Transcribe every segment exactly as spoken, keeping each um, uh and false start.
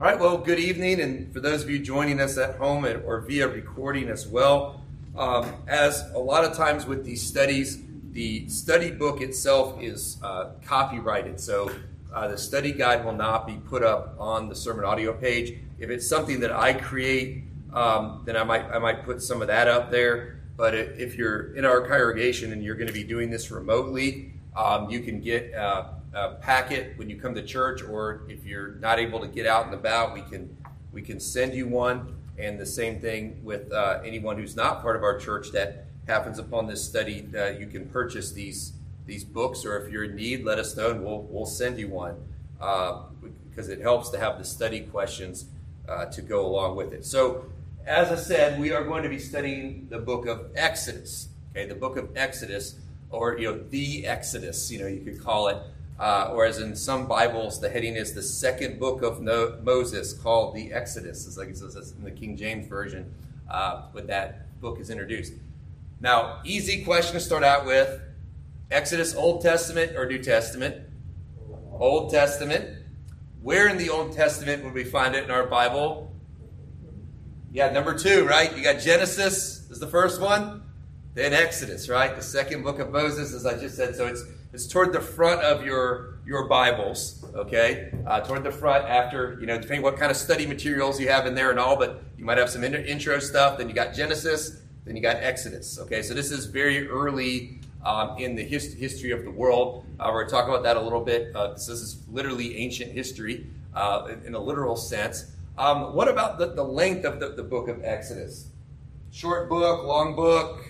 All right, well, good evening, and for those of you joining us at home or via recording as well, um, as a lot of times with these studies, the study book itself is uh, copyrighted, so uh, the study guide will not be put up on the sermon audio page. If it's something that I create, um, then I might I might put some of that up there. But if you're in our congregation and you're going to be doing this remotely, um, you can get uh, a packet when you come to church, or if you're not able to get out and about, we can we can send you one. And the same thing with uh, anyone who's not part of our church that happens upon this study. Uh, you can purchase these these books, or if you're in need, let us know and we'll we'll send you one uh, because it helps to have the study questions uh, to go along with it. So, as I said, we are going to be studying the book of Exodus. Okay, the book of Exodus, or you know, the Exodus. You know, you could call it. Uh, or as in some Bibles, the heading is the second book of no- Moses, called the Exodus. It's like it says in the King James Version uh, when that book is introduced. Now, easy question to start out with. Exodus, Old Testament or New Testament? Old Testament. Where in the Old Testament would we find it in our Bible? Yeah, number two, right? You got Genesis is the first one. Then Exodus, right? The second book of Moses, as I just said. So it's it's toward the front of your your Bibles, okay? Uh, toward the front after, you know, depending what kind of study materials you have in there and all, but you might have some in- intro stuff. Then you got Genesis, then you got Exodus, okay? So this is very early um, in the his- history of the world. Uh, we're going to talk about that a little bit. Uh, this is literally ancient history uh, in, in a literal sense. Um, what about the, the length of the, the book of Exodus? Short book, long book?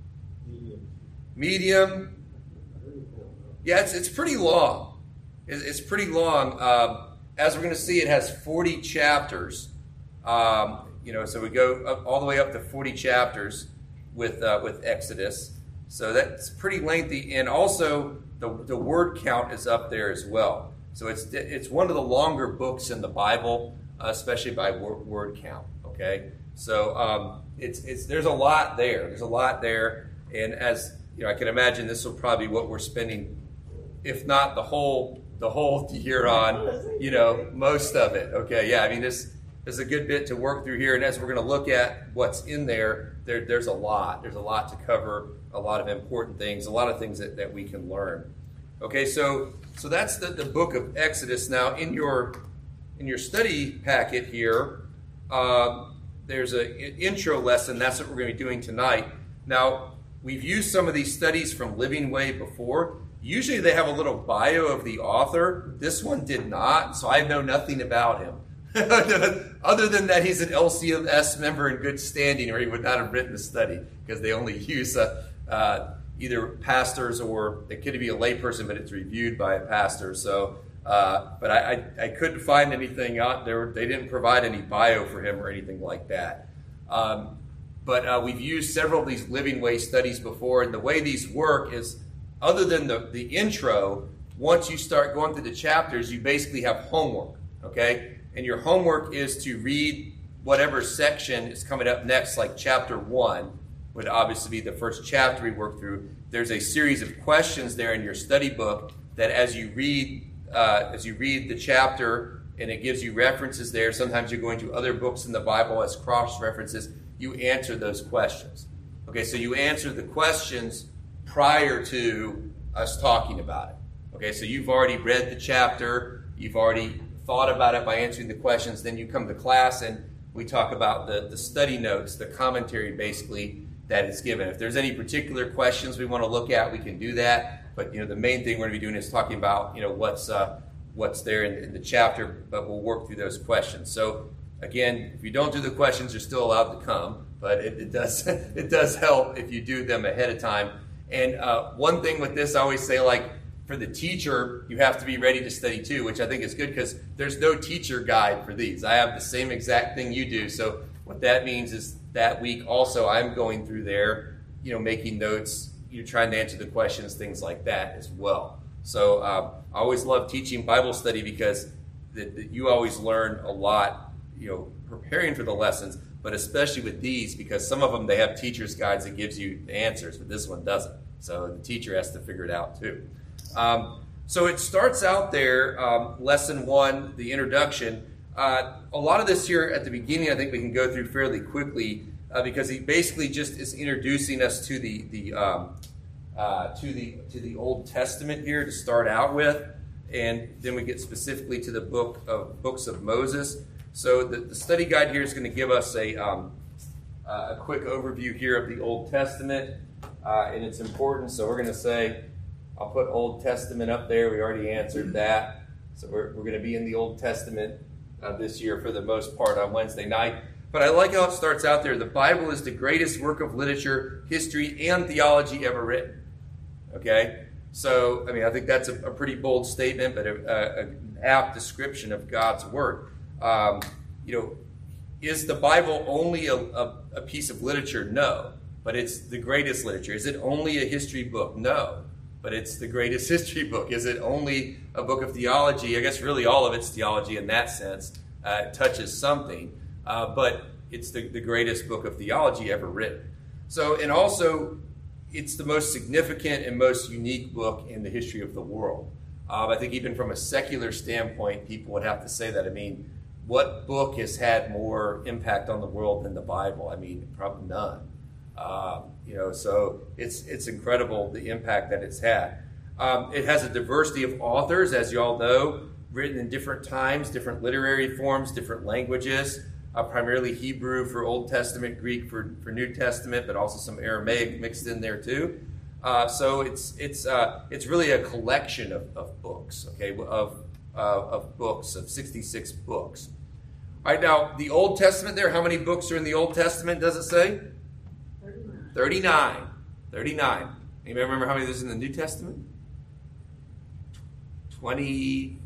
Medium. Yeah, it's it's pretty long. It's, it's pretty long. Um, as we're going to see, it has forty chapters. Um, you know, so we go up, all the way up to forty chapters with uh, with Exodus. So that's pretty lengthy, and also the the word count is up there as well. So it's it's one of the longer books in the Bible, uh, especially by word, word count. Okay, so um, it's it's there's a lot there. There's a lot there, and as you know, I can imagine this will probably be what we're spending, if not the whole the whole year on, you know, most of it. Okay, yeah, I mean, this, this is a good bit to work through here, and as we're going to look at what's in there, there, there's a lot. There's a lot to cover, a lot of important things, a lot of things that, that we can learn. Okay, so so that's the, the book of Exodus. Now, in your in your study packet here, um, there's an intro lesson. That's what we're going to be doing tonight. Now, we've used some of these studies from Living Way before. Usually they have a little bio of the author. This one did not, so I know nothing about him. Other than that, he's an L C M S member in good standing, or he would not have written the study, because they only use uh, uh, either pastors, or it could be a layperson, but it's reviewed by a pastor. So, uh, but I, I, I couldn't find anything out there. They didn't provide any bio for him or anything like that. Um, But uh, we've used several of these Living Way studies before, and the way these work is, other than the, the intro, once you start going through the chapters, you basically have homework, okay? And your homework is to read whatever section is coming up next, like chapter one would obviously be the first chapter we work through. There's a series of questions there in your study book that as you read, uh, as you read the chapter, and it gives you references there. Sometimes you're going to other books in the Bible as cross-references. You answer those questions. Okay, so you answer the questions prior to us talking about it. Okay, so you've already read the chapter, you've already thought about it by answering the questions, then you come to class and we talk about the, the study notes, the commentary basically that is given. If there's any particular questions we want to look at, we can do that. But you know, the main thing we're going to be doing is talking about, you know, what's uh, what's there in, in the chapter, but we'll work through those questions. So again, if you don't do the questions, you're still allowed to come, but it, it does it does help if you do them ahead of time. And uh, one thing with this, I always say, like, for the teacher, you have to be ready to study too, which I think is good because there's no teacher guide for these. I have the same exact thing you do. So what that means is that week also I'm going through there, you know, making notes, you're trying to answer the questions, things like that as well. So um, I always love teaching Bible study because the, the, you always learn a lot, you know, preparing for the lessons, but especially with these, because some of them, they have teacher's guides that gives you the answers, but this one doesn't. So the teacher has to figure it out too. Um, so it starts out there, um, lesson one, the introduction. Uh, a lot of this here at the beginning, I think we can go through fairly quickly uh, because he basically just is introducing us to the the um, uh, to the to the Old Testament here to start out with, and then we get specifically to the book of books of Moses. So the, the study guide here is going to give us a um, uh, a quick overview here of the Old Testament uh, and its importance. So we're going to say, I'll put Old Testament up there. We already answered that. So we're we're going to be in the Old Testament uh, this year for the most part on Wednesday night. But I like how it starts out there. The Bible is the greatest work of literature, history, and theology ever written. Okay? So, I mean, I think that's a, a pretty bold statement, but a, a, an apt description of God's Word. Um, you know, is the Bible only a, a, a piece of literature? No. But it's the greatest literature. Is it only a history book? No. But it's the greatest history book. Is it only a book of theology? I guess really all of it's theology in that sense. Uh, it touches something. Uh, but it's the, the greatest book of theology ever written. So, and also, it's the most significant and most unique book in the history of the world. Um, I think even from a secular standpoint, people would have to say that. I mean, what book has had more impact on the world than the Bible? I mean, probably none. Um, you know, so it's it's incredible the impact that it's had. Um, it has a diversity of authors, as you all know, written in different times, different literary forms, different languages, uh, primarily Hebrew for Old Testament, Greek for, for New Testament, but also some Aramaic mixed in there too. Uh, so it's it's uh, it's really a collection of, of books, okay, of uh, of books, of sixty-six books. All right, now the Old Testament there, how many books are in the Old Testament, does it say? thirty-nine. thirty-nine. Anybody remember how many there's in the New Testament? twenty.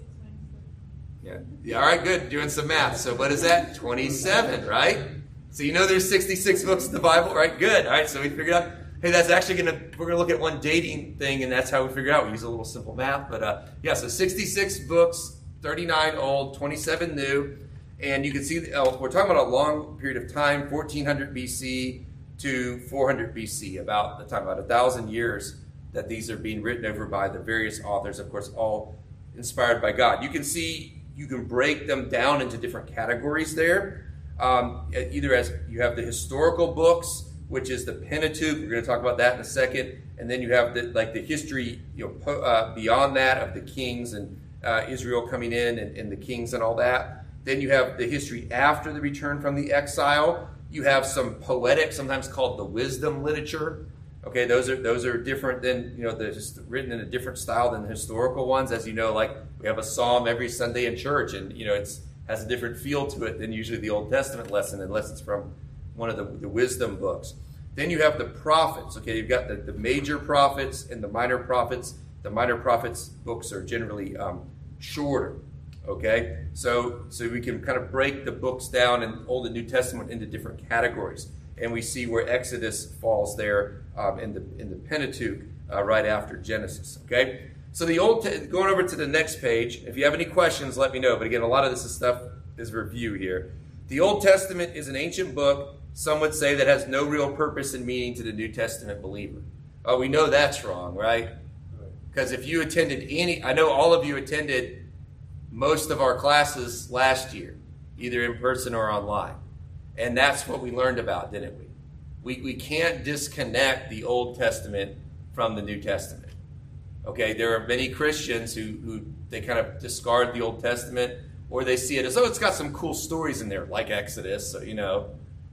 Yeah. Yeah. All right, good. Doing some math. So what is that? twenty-seven, right? So you know there's sixty-six books in the Bible, right? Good. All right, so we figured out, hey, that's actually going to, we're going to look at one dating thing, and that's how we figure out. We use a little simple math. But uh, yeah, so sixty-six books, thirty-nine old, twenty-seven new. And you can see, uh, we're talking about a long period of time, fourteen hundred B C to four hundred B C, about the time, about a thousand years that these are being written over by the various authors, of course, all inspired by God. You can see, you can break them down into different categories there. Um, either as you have the historical books, which is the Pentateuch, we're going to talk about that in a second, and then you have the, like the history, you know, po- uh, beyond that of the kings and uh, Israel coming in and, and the kings and all that. Then you have the history after the return from the exile. You have some poetic, sometimes called the wisdom literature. Okay, those are those are different than, you know, they're just written in a different style than the historical ones. As you know, like we have a psalm every Sunday in church, and you know it's has a different feel to it than usually the Old Testament lesson, unless it's from one of the, the wisdom books. Then you have the prophets. Okay, you've got the, the major prophets and the minor prophets. The minor prophets books are generally um, shorter. Okay, so so we can kind of break the books down in Old and New Testament into different categories, and we see where Exodus falls there um, in the in the Pentateuch uh, right after Genesis. Okay, so the old te- going over to the next page. If you have any questions, let me know. But again, a lot of this is stuff is review here. The Old Testament is an ancient book. Some would say that has no real purpose and meaning to the New Testament believer. Oh, we know that's wrong, right? Because if you attended any, I know all of you attended most of our classes last year, either in person or online. And that's what we learned about, didn't we? We we can't disconnect the Old Testament from the New Testament. Okay, there are many Christians who, who they kind of discard the Old Testament, or they see it as, oh, it's got some cool stories in there, like Exodus, so, you know.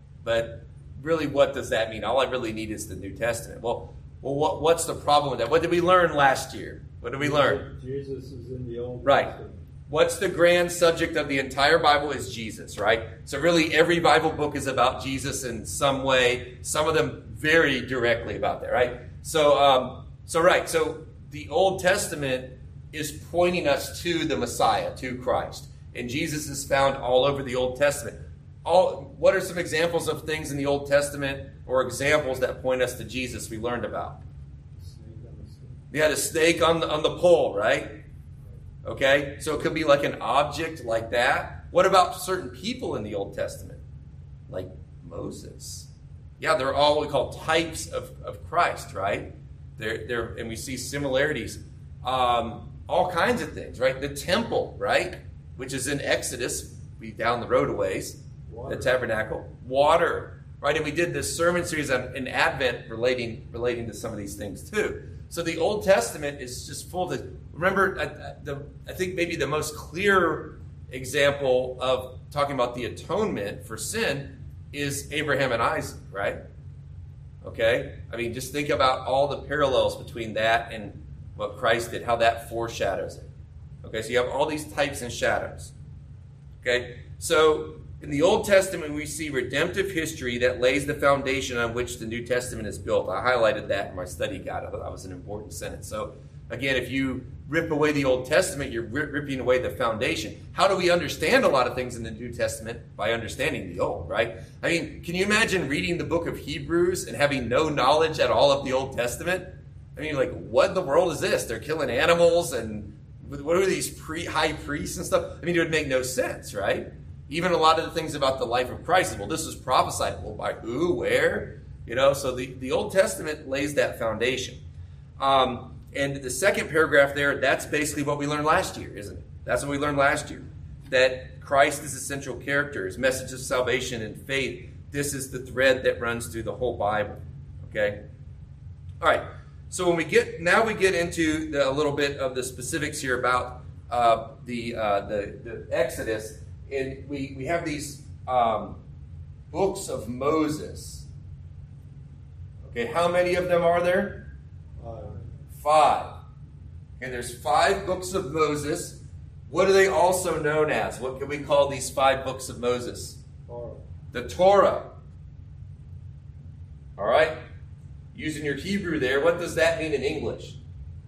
But really, what does that mean? All I really need is the New Testament. Well, well, what, what's the problem with that? What did we learn last year? What did we learn? Jesus is in the Old Right. Testament. What's the grand subject of the entire Bible is Jesus, right? So really every Bible book is about Jesus in some way. Some of them very directly about that, right? So, um, so right. So the Old Testament is pointing us to the Messiah, to Christ. And Jesus is found all over the Old Testament. All, what are some examples of things in the Old Testament or examples that point us to Jesus we learned about? You had a snake on the, on the pole, right? Okay, so it could be like an object like that. What about certain people in the Old Testament? Like Moses. Yeah, they're all what we call types of, of Christ, right? They're, they're, and we see similarities. Um, all kinds of things, right? The temple, right? which is in Exodus, we down the road a ways, Water. the tabernacle. Water, right? And we did this sermon series on, in Advent relating relating to some of these things too. So the Old Testament is just full of, remember, I, the, I think maybe the most clear example of talking about the atonement for sin is Abraham and Isaac, right? Okay? I mean, just think about all the parallels between that and what Christ did, how that foreshadows it. Okay, so you have all these types and shadows. Okay, so in the Old Testament, we see redemptive history that lays the foundation on which the New Testament is built. I highlighted that in my study guide. I thought that was an important sentence. So again, if you rip away the Old Testament, you're ripping away the foundation. How do we understand a lot of things in the New Testament? By understanding the Old, right? I mean, can you imagine reading the book of Hebrews and having no knowledge at all of the Old Testament? I mean, like, what in the world is this? They're killing animals, and what are these pre high priests and stuff? I mean, it would make no sense, right? Even a lot of the things about the life of Christ, well, this was prophesied. Well, by who, where? You know, so the, the Old Testament lays that foundation. Um, and the second paragraph there, that's basically what we learned last year, isn't it? That's what we learned last year. That Christ is the central character, his message of salvation and faith. This is the thread that runs through the whole Bible, okay? All right. So when we get, now we get into the, a little bit of the specifics here about uh, the, uh, the the Exodus, and we, we have these um, books of Moses. Okay, how many of them are there? Five. Five. Okay, there's five books of Moses. What are they also known as? What can we call these five books of Moses? Torah. The Torah. All right? Using your Hebrew there, what does that mean in English?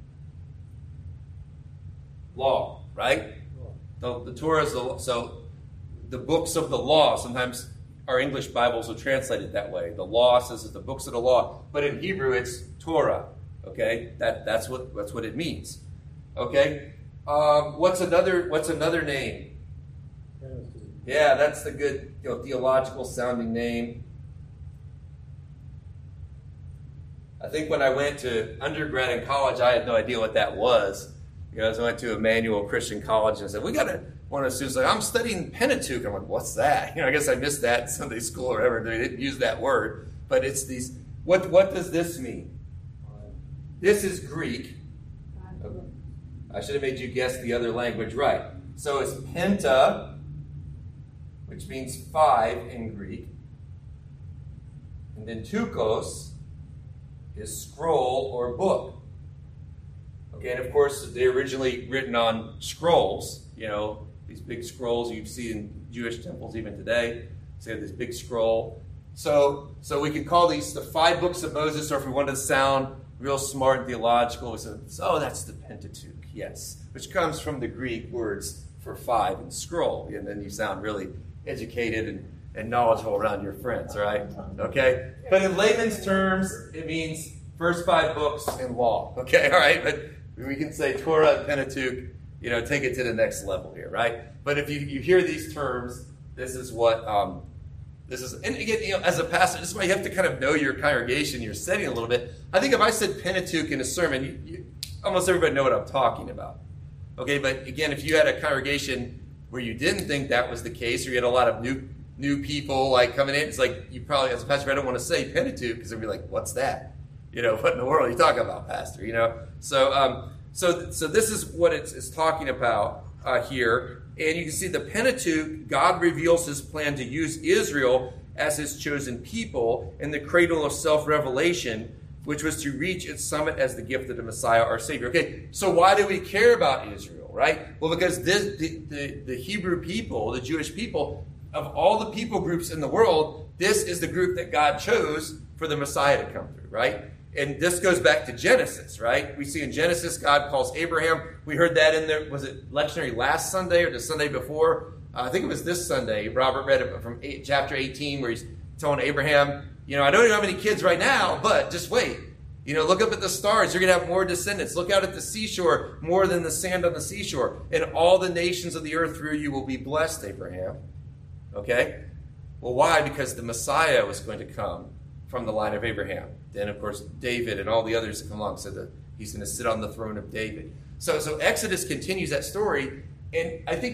Law, right? The, the Torah is the law. So the books of the law, sometimes our English Bibles will translate it that way. The law says it's the books of the law. But in Hebrew, it's Torah. Okay? That, that's what that's what it means. Okay? Um, what's another what's another name? Pentateuch. Yeah, that's the good, you know, theological sounding name. I think when I went to undergrad in college, I had no idea what that was. You know, I went to Emmanuel Christian College and I said, we got to, one of the students like, I'm studying Pentateuch. I'm like, what's that? You know, I guess I missed that in Sunday school or whatever. They didn't use that word. But it's these, what, what does this mean? This is Greek. Okay. I should have made you guess the other language right. So it's penta, which means five in Greek. And then tukos is scroll or book. Okay, and of course, they're originally written on scrolls, you know, these big scrolls you see in Jewish temples even today. So they have this big scroll. So, so we can call these the five books of Moses, or if we wanted to sound real smart and theological, we said, oh, that's the Pentateuch, yes, which comes from the Greek words for five and scroll. And then you sound really educated and and knowledgeable around your friends, right? Okay? But in layman's terms, it means first five books in law. Okay, all right? But we can say Torah, Pentateuch, you know, take it to the next level here, right? But if you, you hear these terms, this is what, um, this is, and again, you know, as a pastor, this is why you have to kind of know your congregation, your setting a little bit. I think if I said Pentateuch in a sermon, you, you, almost everybody know what I'm talking about. Okay, but again, if you had a congregation where you didn't think that was the case, or you had a lot of new new people like coming in, it's like you probably, as a pastor, I don't want to say Pentateuch because they'd be like, what's that? You know, what in the world are you talking about, pastor? You know, so um, so so this is what it's, it's talking about uh, here, and you can see the Pentateuch. God reveals his plan to use Israel as his chosen people in the cradle of self-revelation, which was to reach its summit as the gift of the Messiah, our Savior. Okay, so why do we care about Israel, right? Well, because this, the, the, the Hebrew people, the Jewish people, of all the people groups in the world, this is the group that God chose for the Messiah to come through, right? And this goes back to Genesis, right? We see in Genesis, God calls Abraham. We heard that in there, was it lectionary last Sunday or the Sunday before? Uh, I think it was this Sunday. Robert read it from eight, chapter eighteen, where he's telling Abraham, you know, I don't even have any kids right now, but just wait. You know, look up at the stars. You're going to have more descendants. Look out at the seashore, more than the sand on the seashore. And all the nations of the earth through you will be blessed, Abraham. Okay? Well, why? Because the Messiah was going to come from the line of Abraham. Then, of course, David and all the others that come along said that he's going to sit on the throne of David. So, so Exodus continues that story. And I think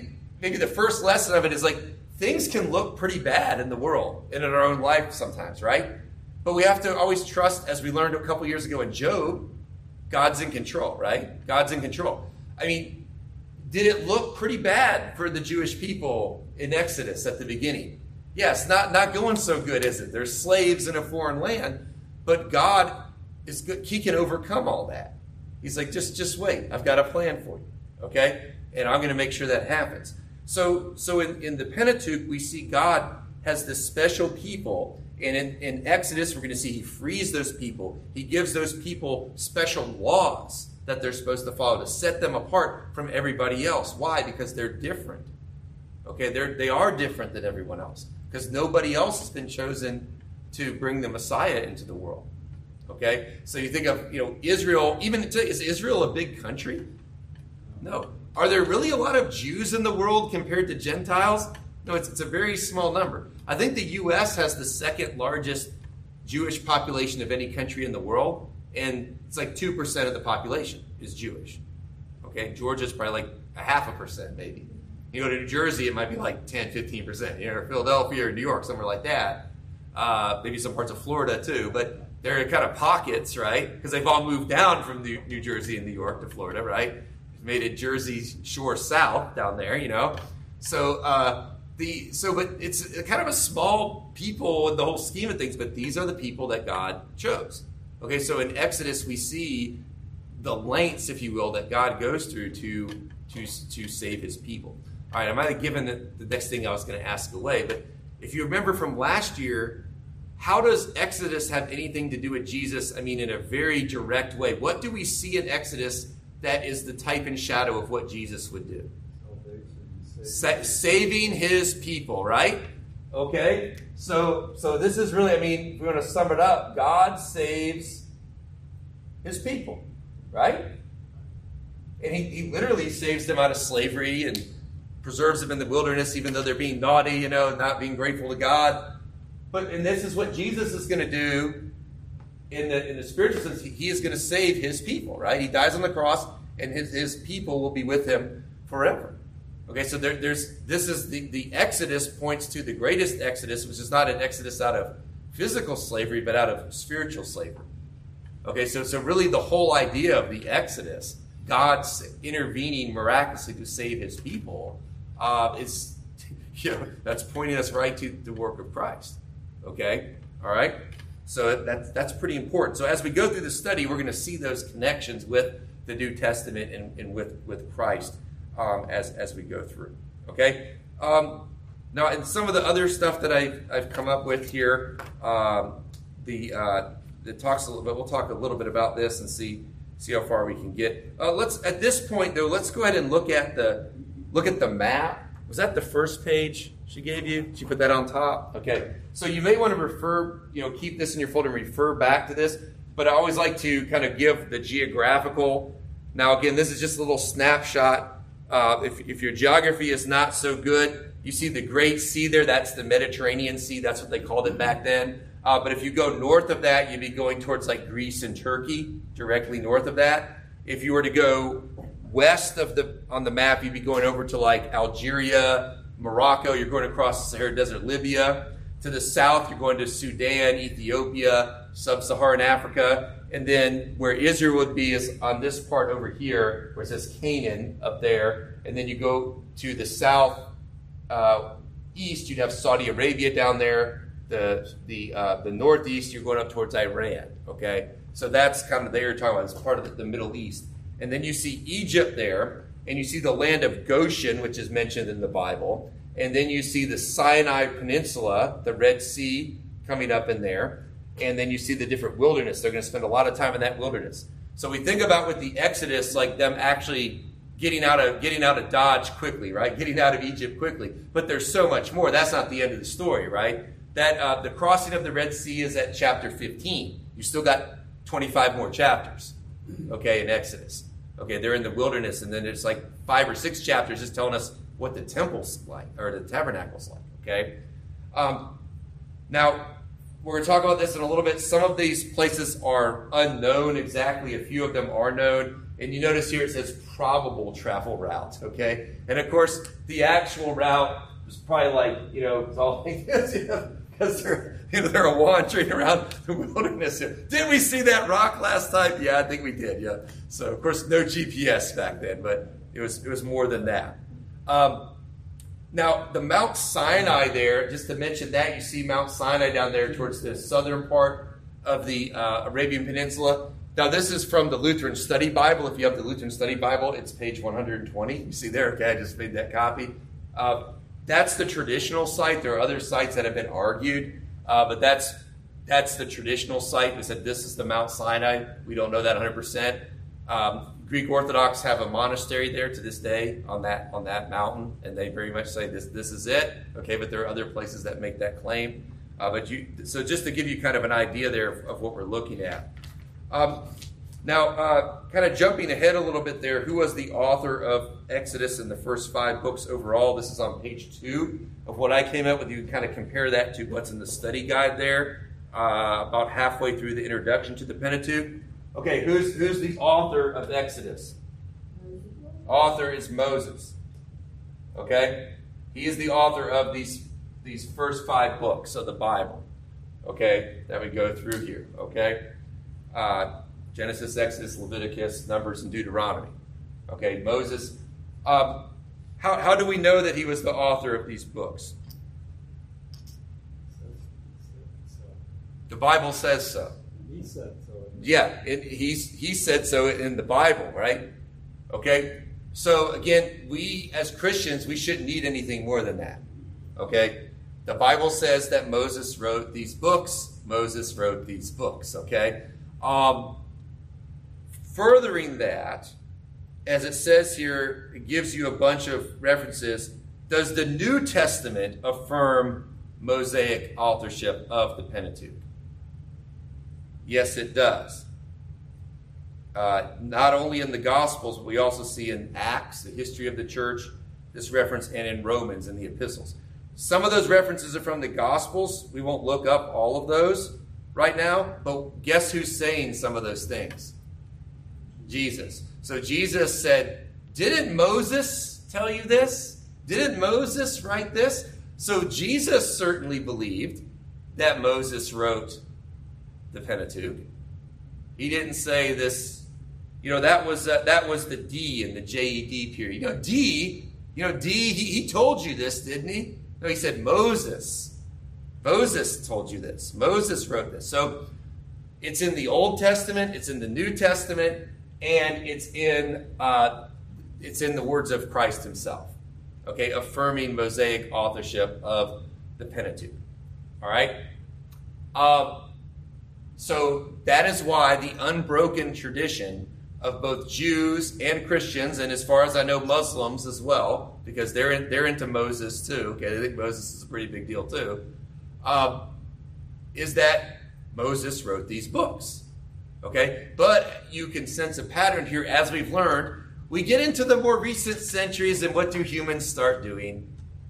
maybe the first lesson of it is like, things can look pretty bad in the world and in our own life sometimes, right? But we have to always trust, as we learned a couple years ago in Job, God's in control, right? God's in control. I mean, did it look pretty bad for the Jewish people in Exodus at the beginning? Yes, not, not going so good, is it? They're slaves in a foreign land, but God is good. He can overcome all that. He's like, just, just wait. I've got a plan for you, okay? And I'm going to make sure that happens. So, so in, in the Pentateuch, we see God has this special people. And in, in Exodus, we're going to see he frees those people. He gives those people special laws that they're supposed to follow to set them apart from everybody else. Why? Because they're different. Okay, they're, they are different than everyone else. Because nobody else has been chosen to bring the Messiah into the world. Okay, so you think of, you know, Israel, even today, is Israel a big country? No. Are there really a lot of Jews in the world compared to Gentiles? No, it's, it's a very small number. I think the U S has the second largest Jewish population of any country in the world, and it's like two percent of the population is Jewish. Okay, Georgia's probably like a half a percent maybe. You go to New Jersey, it might be like ten, fifteen percent. You know, or Philadelphia or New York, somewhere like that. Uh, maybe some parts of Florida too, but they're kind of pockets, right? Because they've all moved down from New, New Jersey and New York to Florida, right? Made it Jersey Shore South down there, you know. So, uh, the so, but it's kind of a small people in the whole scheme of things. But these are the people that God chose. Okay, so in Exodus we see the lengths, if you will, that God goes through to to to save His people. All right, I might have given the, the next thing I was going to ask away, but if you remember from last year, how does Exodus have anything to do with Jesus? I mean, in a very direct way. What do we see in Exodus that is the type and shadow of what Jesus would do? Sa- saving His people, right? Okay, so so this is really, I mean, if we want to sum it up, God saves His people, right? And he, he literally saves them out of slavery and preserves them in the wilderness, even though they're being naughty, you know, not being grateful to God. But and this is what Jesus is going to do in the in the spiritual sense. He, he is going to save His people, right? He dies on the cross, and his, his people will be with Him forever. Okay, so there, there's this is the, the Exodus points to the greatest Exodus, which is not an Exodus out of physical slavery, but out of spiritual slavery. Okay, so so really the whole idea of the Exodus, God's intervening miraculously to save His people, uh, is, you know, that's pointing us right to the work of Christ. Okay, all right. So that's that's pretty important. So as we go through the study, we're going to see those connections with the New Testament and, and with with Christ um, as as we go through. Okay. Um, now, and some of the other stuff that I've I've come up with here, um, the uh, it talks a little bit. We'll talk a little bit about this and see see how far we can get. Uh, let's at this point though. Let's go ahead and look at the look at the map. Was that the first page she gave you? She put that on top? Okay. So you may want to refer, you know, keep this in your folder and refer back to this. But I always like to kind of give the geographical. Now, again, this is just a little snapshot. Uh, if, if your geography is not so good, you see the Great Sea there. That's the Mediterranean Sea. That's what they called it back then. Uh, but if you go north of that, you'd be going towards like Greece and Turkey, directly north of that. If you were to go west of the on the map, you'd be going over to like Algeria, Morocco. You're going across the Sahara Desert, Libya. To the south, you're going to Sudan, Ethiopia, sub-Saharan Africa. And then where Israel would be is on this part over here, where it says Canaan up there. And then you go to the south uh, east, you'd have Saudi Arabia down there. The the uh, the northeast, you're going up towards Iran. Okay, so that's kind of there you're talking about. It's part of the, the Middle East. And then you see Egypt there, and you see the land of Goshen, which is mentioned in the Bible. And then you see the Sinai Peninsula, the Red Sea, coming up in there. And then you see the different wilderness. They're going to spend a lot of time in that wilderness. So we think about with the Exodus, like them actually getting out of getting out of Dodge quickly, right? Getting out of Egypt quickly. But there's so much more. That's not the end of the story, right? That uh, the crossing of the Red Sea is at chapter fifteen. You still got twenty-five more chapters, okay, in Exodus. Okay, they're in the wilderness, and then there's like five or six chapters just telling us what the temple's like, or the tabernacle's like, okay? Um, now, we're going to talk about this in a little bit. Some of these places are unknown exactly. A few of them are known. And you notice here it says probable travel route, okay? And of course, the actual route was probably like, you know, it's all like this, you know, because they're, you know, they're wandering around the wilderness. Did we see that rock last time? Yeah, I think we did, yeah. So, of course, no G P S back then, but it was it was more than that. Um, now, the Mount Sinai there, just to mention that, you see Mount Sinai down there towards the southern part of the uh, Arabian Peninsula. Now, this is from the Lutheran Study Bible. If you have the Lutheran Study Bible, it's page one hundred twenty. You see there, okay, I just made that copy. Uh, that's the traditional site. There are other sites that have been argued, uh, but that's that's the traditional site. We said this is the Mount Sinai. We don't know that one hundred percent. Um, Greek Orthodox have a monastery there to this day on that on that mountain, and they very much say this this is it. Okay, but there are other places that make that claim. Uh, but you, so just to give you kind of an idea there of, of what we're looking at. Um, now, uh, kind of jumping ahead a little bit there, who was the author of Exodus in the first five books overall? This is on page two of what I came up with. You can kind of compare that to what's in the study guide there, uh, about halfway through the introduction to the Pentateuch. Okay, who's who's the author of Exodus? Author is Moses. Okay, he is the author of these these first five books of the Bible. Okay, that we go through here. Okay. Uh, Genesis, Exodus, Leviticus, Numbers, and Deuteronomy. Okay, Moses. Um, how, how do we know that he was the author of these books? The Bible says so. He said so. Yeah, it, he's, he said so in the Bible, right? Okay, so again, we as Christians, we shouldn't need anything more than that. Okay, the Bible says that Moses wrote these books. Moses wrote these books, okay? Um, furthering that, as it says here, it gives you a bunch of references. Does the New Testament affirm Mosaic authorship of the Pentateuch? Yes, it does. Uh, not only in the Gospels, but we also see in Acts, the history of the church, this reference, and in Romans, in the epistles. Some of those references are from the Gospels. We won't look up all of those right now, but guess who's saying some of those things? Jesus. So Jesus said, didn't Moses tell you this? Didn't Moses write this? So Jesus certainly believed that Moses wrote the Pentateuch. He didn't say this, you know, that was uh, that was the D in the J E D period. You know, D, you know, D, he, he told you this, didn't he? No, he said Moses. Moses told you this. Moses wrote this. So it's in the Old Testament, it's in the New Testament, and it's in uh, it's in the words of Christ himself. Okay, affirming Mosaic authorship of the Pentateuch. All right? Um, so that is why the unbroken tradition of both Jews and Christians, and as far as I know, Muslims as well, because they're in, they're into Moses too. Okay, they think Moses is a pretty big deal too. Um, is that Moses wrote these books. Okay, but you can sense a pattern here as we've learned. We get into the more recent centuries, and what do humans start doing?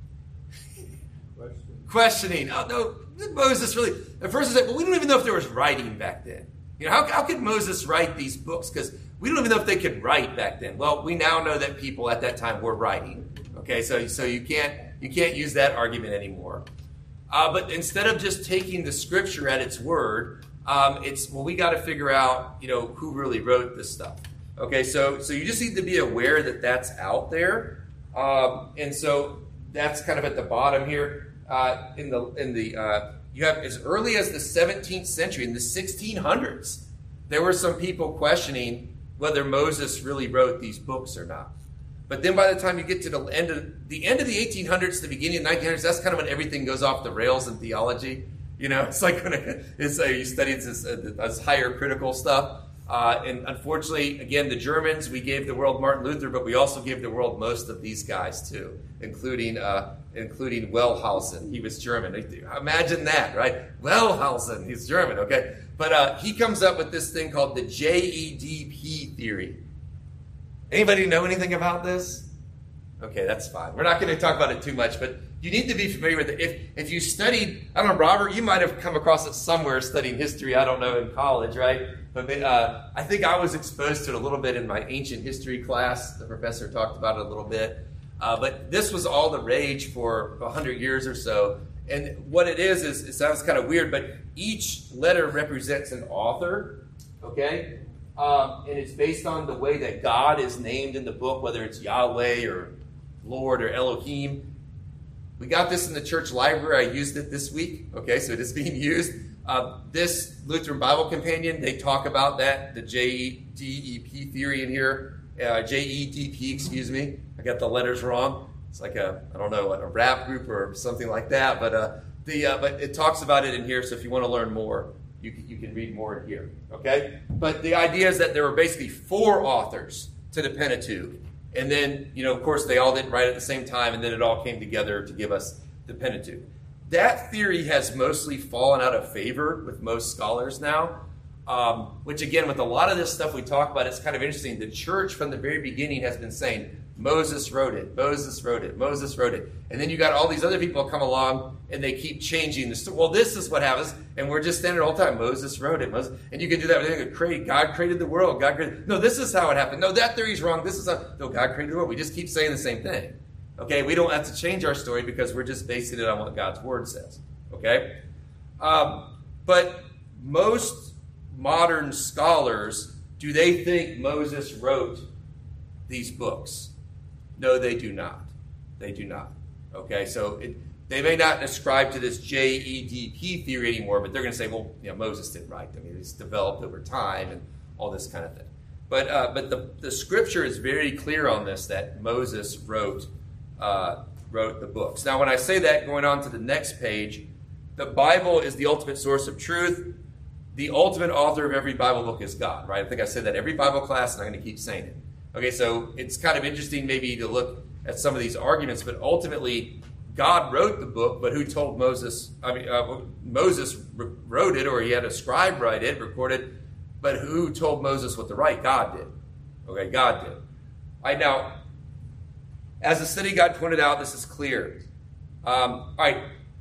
Question. Questioning. Oh no, did Moses really? At first, I said, well, we don't even know if there was writing back then. You know, how, how could Moses write these books? Because we don't even know if they could write back then. Well, we now know that people at that time were writing. Okay, so so you can't you can't use that argument anymore. Uh, but instead of just taking the scripture at its word, um, it's well, we got to figure out, you know, who really wrote this stuff. Okay, so so you just need to be aware that that's out there, um, and so that's kind of at the bottom here. Uh, in the in the uh, you have as early as the seventeenth century, in the sixteen hundreds, there were some people questioning whether Moses really wrote these books or not. But then by the time you get to the end of the end of the eighteen hundreds, the beginning of the nineteen hundreds, that's kind of when everything goes off the rails in theology. You know, it's like when it, it's uh, you study this, uh, this higher critical stuff. Uh, and unfortunately, again, the Germans, we gave the world Martin Luther, but we also gave the world most of these guys too, including uh, including Wellhausen. He was German. Imagine that, right? Wellhausen, he's German, okay? But uh, he comes up with this thing called the J E D P theory. Anybody know anything about this? Okay, that's fine. We're not going to talk about it too much, but you need to be familiar with it. If if you studied, I don't know, Robert, you might have come across it somewhere studying history, I don't know, in college, right? But uh, I think I was exposed to it a little bit in my ancient history class. The professor talked about it a little bit. Uh, but this was all the rage for one hundred years or so. And what it is, is it sounds kind of weird, but each letter represents an author, okay? Um, and it's based on the way that God is named in the book, whether it's Yahweh or Lord or Elohim. We got this in the church library. I used it this week, okay? So it is being used. Uh, this Lutheran Bible Companion, they talk about that, the J E D E P theory in here. Uh, J E D P, excuse me. I got the letters wrong. It's like a, I don't know, a rap group or something like that. But uh, the uh, but it talks about it in here. So if you want to learn more, you can, you can read more in here. Okay. But the idea is that there were basically four authors to the Pentateuch, and then you know, of course, they all didn't write at the same time, and then it all came together to give us the Pentateuch. That theory has mostly fallen out of favor with most scholars now. Um, which again, with a lot of this stuff we talk about, it's kind of interesting. The church from the very beginning has been saying, Moses wrote it, Moses wrote it, Moses wrote it. And then you got all these other people come along and they keep changing the story. Well, this is what happens. And we're just standing there all the time. Moses wrote it. Moses. And you can do that with anything. Create. God created the world. God created. No, this is how it happened. No, that theory's wrong. This is how. No, God created the world. We just keep saying the same thing. Okay, we don't have to change our story because we're just basing it on what God's word says. Okay? Um, but most modern scholars, do they think Moses wrote these books? No, they do not. They do not. Okay, so it, they may not ascribe to this J E D P theory anymore, but they're going to say, well, you know, Moses didn't write them. It's developed over time and all this kind of thing. But uh, but the, the scripture is very clear on this, that Moses wrote uh, wrote the books. Now, when I say that, going on to the next page, the Bible is the ultimate source of truth. The ultimate author of every Bible book is God, right? I think I said that every Bible class, and I'm going to keep saying it. Okay, so it's kind of interesting maybe to look at some of these arguments, but ultimately, God wrote the book, but who told Moses? I mean, uh, Moses wrote it, or he had a scribe write it, record it, but who told Moses what to write? God did. Okay, God did. All right, now, as the study guide pointed out, this is clear. Um, all right,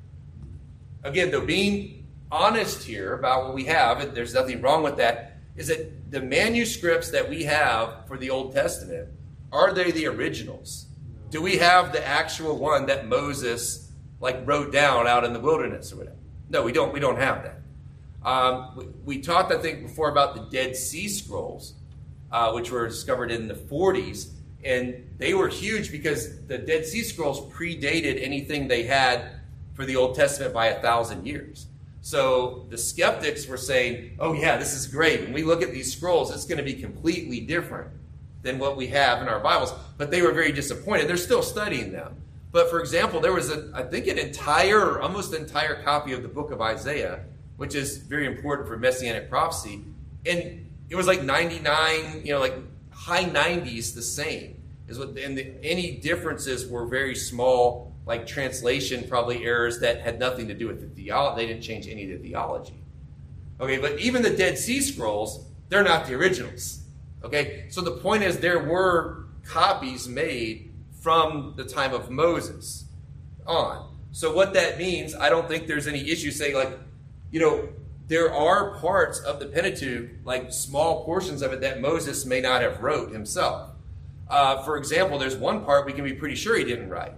again, though, being honest here about what we have, and there's nothing wrong with that, is that the manuscripts that we have for the Old Testament, are they the originals? Do we have the actual one that Moses like wrote down out in the wilderness or whatever? No, we don't. We don't have that. Um, we, we talked, I think, before about the Dead Sea Scrolls, uh, which were discovered in the forties, and they were huge because the Dead Sea Scrolls predated anything they had for the Old Testament by a thousand years. So the skeptics were saying, oh yeah, this is great. When we look at these scrolls, it's going to be completely different than what we have in our Bibles. But they were very disappointed. They're still studying them. But for example, there was, a, I think, an entire, or almost entire copy of the book of Isaiah, which is very important for Messianic prophecy. And it was like ninety-nine, you know, like high nineties the same. Is what, and the, any differences were very small, like translation probably errors that had nothing to do with the theology. They didn't change any of the theology. Okay, but even the Dead Sea Scrolls, they're not the originals. Okay, so the point is there were copies made from the time of Moses on. So what that means, I don't think there's any issue saying, like, you know, there are parts of the Pentateuch, like small portions of it, that Moses may not have wrote himself. Uh, for example, there's one part we can be pretty sure he didn't write.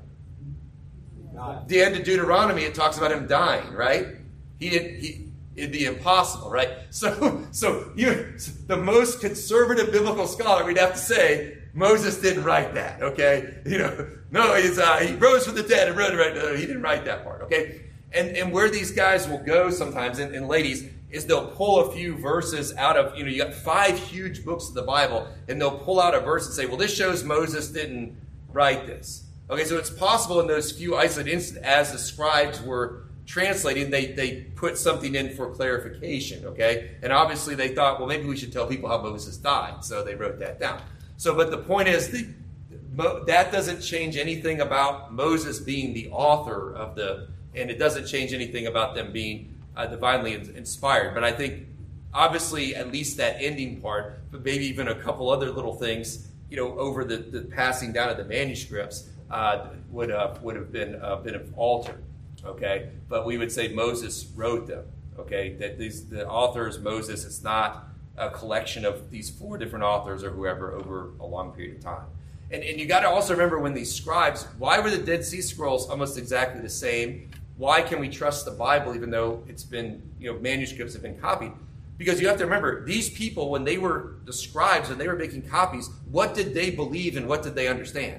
At the end of Deuteronomy, it talks about him dying, right? He didn't. He, it'd be impossible, right? So, so you, the most conservative biblical scholar, we'd have to say Moses didn't write that. Okay, you know, no, he's, uh, he rose from the dead and wrote it. Right? No, he didn't write that part. Okay, and and where these guys will go sometimes, and, and ladies, is they'll pull a few verses out of, you know, you got five huge books of the Bible, and they'll pull out a verse and say, well, this shows Moses didn't write this. Okay, so it's possible in those few isolated instances, as the scribes were translating, they, they put something in for clarification, okay? And obviously they thought, well, maybe we should tell people how Moses died, so they wrote that down. So, but the point is, the, that doesn't change anything about Moses being the author of the, and it doesn't change anything about them being uh, divinely inspired. But I think, obviously, at least that ending part, but maybe even a couple other little things, you know, over the, the passing down of the manuscripts, uh, would uh, would have been uh, been altered. Okay, but we would say Moses wrote them. Okay, that these the authors Moses. It's not a collection of these four different authors or whoever over a long period of time. And, and you got to also remember when these scribes, why were the Dead Sea Scrolls almost exactly the same? Why can we trust the Bible even though it's been, you know, manuscripts have been copied? Because you have to remember, these people, when they were the scribes and they were making copies, what did they believe and what did they understand?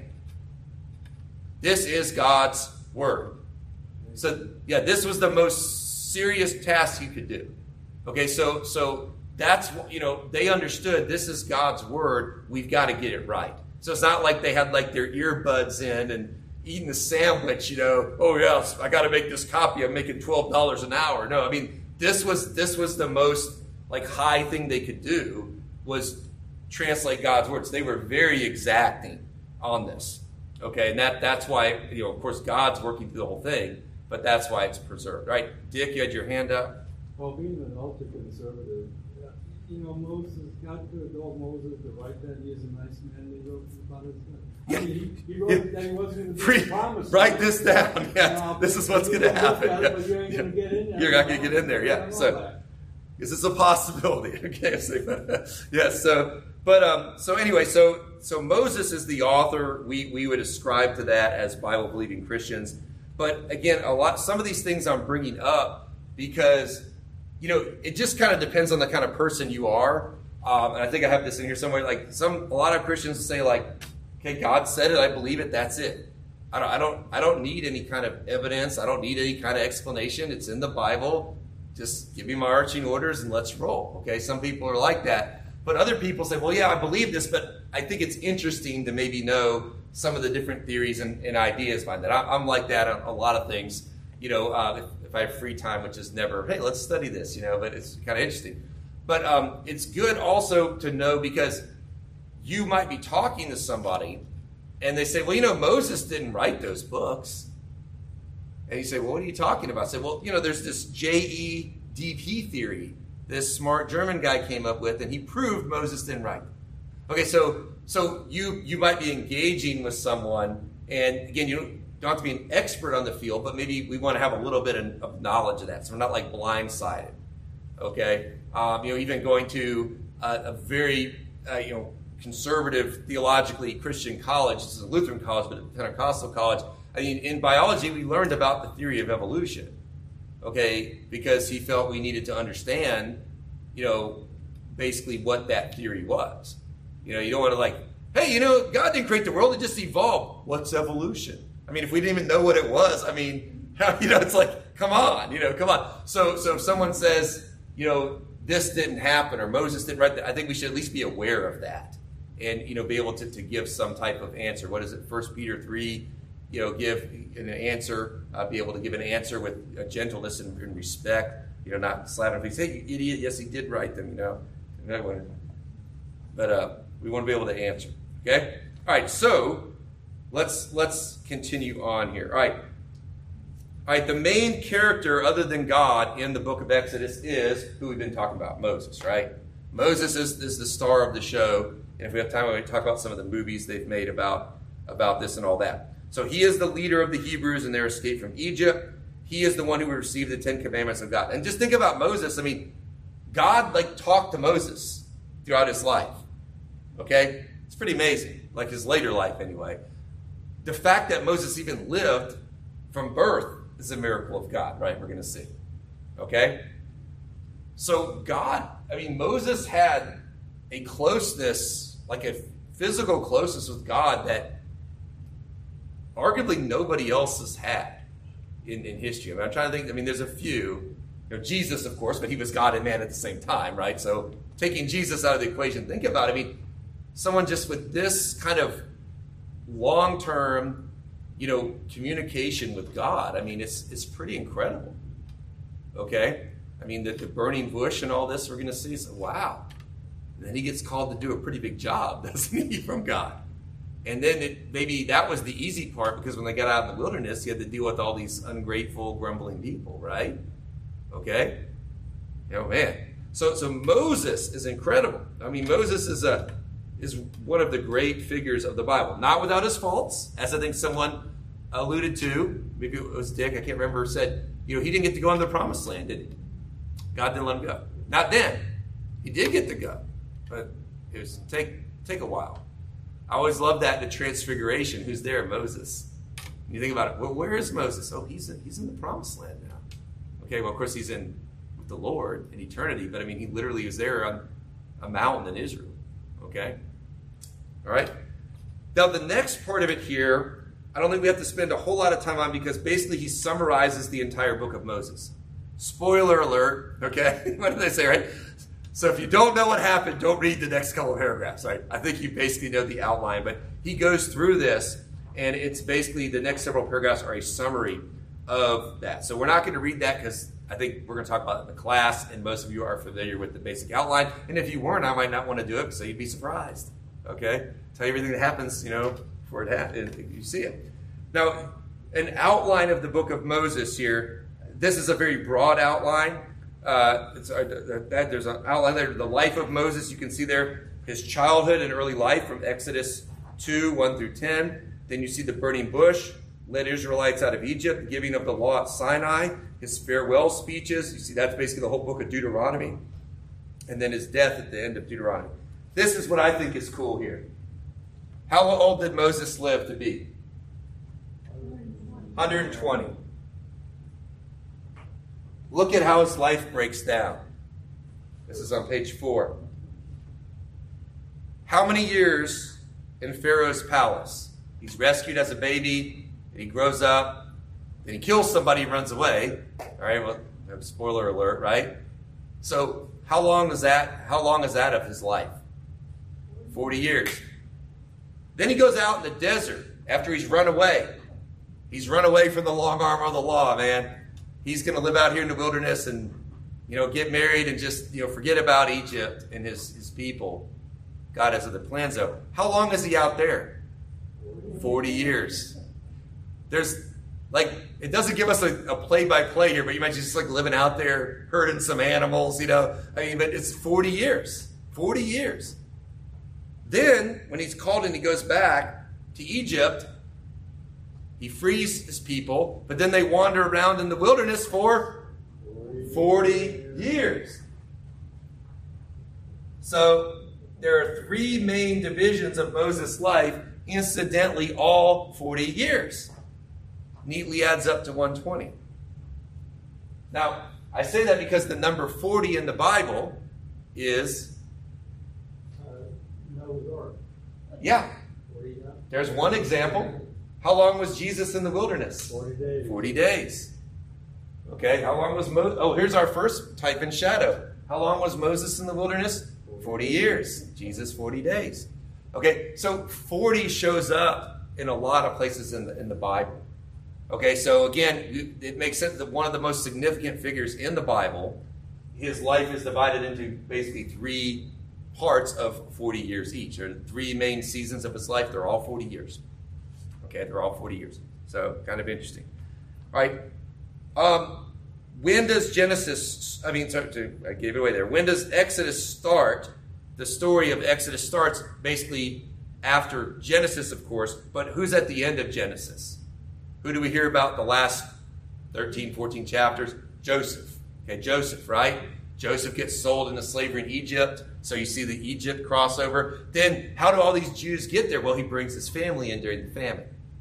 This is God's word. So, yeah, this was the most serious task you could do. Okay, so so that's, you know, they understood this is God's word. We've got to get it right. So it's not like they had like their earbuds in and eating a sandwich, you know, oh yes, I got to make this copy. I'm making twelve dollars an hour. No, I mean, this was this was the most like high thing they could do was translate God's words. They were very exacting on this. Okay, and that that's why, you know, of course, God's working through the whole thing, but that's why it's preserved. Right? Dick, you had your hand up? Well, being an ultra-conservative, you know, Moses, God could have told Moses to write that he is a nice man. He wrote about his. I mean, he, he wrote yeah. that he wasn't going to be promised. Write this down. Yeah, you know, this is what's going to happen. It, yeah. But you ain't yeah. going to get in there. You're not going to get in there. Yeah. So, this is a possibility. Okay. So, yeah. So, but um. So anyway, so so Moses is the author. We we would ascribe to that as Bible believing Christians. But again, a lot. Some of these things I'm bringing up because, you know, it just kind of depends on the kind of person you are. Um, and I think I have this in here somewhere. Like some, a lot of Christians say, like, "Okay, God said it. I believe it. That's it. I don't, I don't, I don't need any kind of evidence. I don't need any kind of explanation. It's in the Bible. Just give me my marching orders and let's roll." Okay. Some people are like that, but other people say, "Well, yeah, I believe this, but I think it's interesting to maybe know some of the different theories and, and ideas behind that." I, I'm like that on a lot of things. You know, uh, if, if I have free time, which is never, hey, let's study this, you know, but it's kind of interesting. But um, it's good also to know because you might be talking to somebody and they say, well, you know, Moses didn't write those books. And you say, well, what are you talking about? I say, well, you know, there's this J E D P theory this smart German guy came up with, and he proved Moses didn't write them. Okay, so so you you might be engaging with someone, and again, you don't, don't have to be an expert on the field, but maybe we want to have a little bit of, of knowledge of that, so we're not like blindsided. Okay, um, you know, even going to a, a very uh, you know conservative theologically Christian college. This is a Lutheran college, but a Pentecostal college. I mean, in biology, we learned about the theory of evolution. Okay, because he felt we needed to understand, you know, basically what that theory was. You know, you don't want to like, hey, you know, God didn't create the world; it just evolved. What's evolution? I mean, if we didn't even know what it was, I mean, you know, it's like, come on, you know, come on. So, so if someone says, you know, this didn't happen or Moses didn't write that, I think we should at least be aware of that, and you know, be able to, to give some type of answer. What is it? First Peter three. You know, give an answer, uh, be able to give an answer with uh, gentleness and, and respect. You know, not slapping him. Say, you idiot, yes, he did write them, you know. But uh, we want to be able to answer. Okay? All right, so let's let's continue on here. All right. All right, the main character other than God in the book of Exodus is who we've been talking about, Moses, right? Moses is, is the star of the show. And if we have time, we're going to talk about some of the movies they've made about, about this and all that. So he is the leader of the Hebrews in their escape from Egypt. He is the one who received the Ten Commandments of God. And just think about Moses. I mean, God like talked to Moses throughout his life. Okay? It's pretty amazing. Like his later life anyway. The fact that Moses even lived from birth is a miracle of God, right? We're going to see. Okay? So God, I mean, Moses had a closeness, like a physical closeness with God that arguably nobody else has had in, in history. I mean, I'm trying to think, I mean, there's a few. You know, Jesus, of course, but he was God and man at the same time, right? So taking Jesus out of the equation, think about it. I mean, someone just with this kind of long-term, you know, communication with God, I mean, it's it's pretty incredible. Okay? I mean, the, the burning bush and all this we're going to see, so wow. And then he gets called to do a pretty big job, doesn't he, from God? And then it, maybe that was the easy part, because when they got out in the wilderness, you had to deal with all these ungrateful, grumbling people, right? Okay? You know, man. So, so Moses is incredible. I mean, Moses is a is one of the great figures of the Bible. Not without his faults, as I think someone alluded to. Maybe it was Dick, I can't remember, said, you know, he didn't get to go into the promised land, did he? God didn't let him go. Not then. He did get to go, but it was take take a while. I always love that in the Transfiguration. Who's there? Moses. And you think about it. Well, where is Moses? Oh, he's in, he's in the promised land now. Okay, well, of course, he's in with the Lord in eternity, but I mean, he literally was there on a mountain in Israel. Okay? All right? Now, the next part of it here, I don't think we have to spend a whole lot of time on because basically he summarizes the entire book of Moses. Spoiler alert, okay? What did they say, right? So if you don't know what happened, don't read the next couple of paragraphs. Right? I think you basically know the outline, but he goes through this, and it's basically the next several paragraphs are a summary of that. So we're not going to read that because I think we're going to talk about it in the class, and most of you are familiar with the basic outline. And if you weren't, I might not want to do it, so you'd be surprised. Okay? Tell you everything that happens, you know, before it happens, you see it. Now, an outline of the book of Moses here. This is a very broad outline. Uh, it's, uh, that, there's an outline there. The life of Moses, you can see there his childhood and early life from Exodus two, one through ten. Then you see the burning bush, led Israelites out of Egypt, the giving of the law at Sinai, his farewell speeches. You see that's basically the whole book of Deuteronomy. And then his death at the end of Deuteronomy. This is what I think is cool here. How old did Moses live to be? one hundred twenty. Look at how his life breaks down. This is on page four. How many years in Pharaoh's palace? He's rescued as a baby, and he grows up, then he kills somebody and runs away. All right, well, spoiler alert, right? So how long is that? How long is that of his life? forty years. Then he goes out in the desert after he's run away. He's run away from the long arm of the law, man. He's going to live out here in the wilderness and, you know, get married and just, you know, forget about Egypt and his, his people. God has other plans, though. How long is he out there? forty years. There's, like, it doesn't give us a, a play-by-play here, but you imagine just, like, living out there, herding some animals, you know. I mean, but it's forty years. forty years. Then, when he's called and he goes back to Egypt, he frees his people, but then they wander around in the wilderness for forty years. So there are three main divisions of Moses' life, incidentally, all forty years. Neatly adds up to one hundred twenty. Now, I say that because the number forty in the Bible is... Uh, Noah's Ark. Yeah. There's one example. How long was Jesus in the wilderness? forty days. forty days. Okay, how long was Moses? Oh, here's our first type and shadow. How long was Moses in the wilderness? forty years. Jesus, forty days. Okay, so forty shows up in a lot of places in the, in the Bible. Okay, so again, it makes sense that one of the most significant figures in the Bible, his life is divided into basically three parts of forty years each. There are three main seasons of his life. They're all forty years. Okay, they're all forty years. So, kind of interesting. All right. Um, when does Genesis, I mean, sorry, I gave it away there. When does Exodus start? The story of Exodus starts basically after Genesis, of course, but who's at the end of Genesis? Who do we hear about the last thirteen, fourteen chapters? Joseph. Okay, Joseph, right? Joseph gets sold into slavery in Egypt, so you see the Egypt crossover. Then, how do all these Jews get there? Well, he brings his family in during the famine.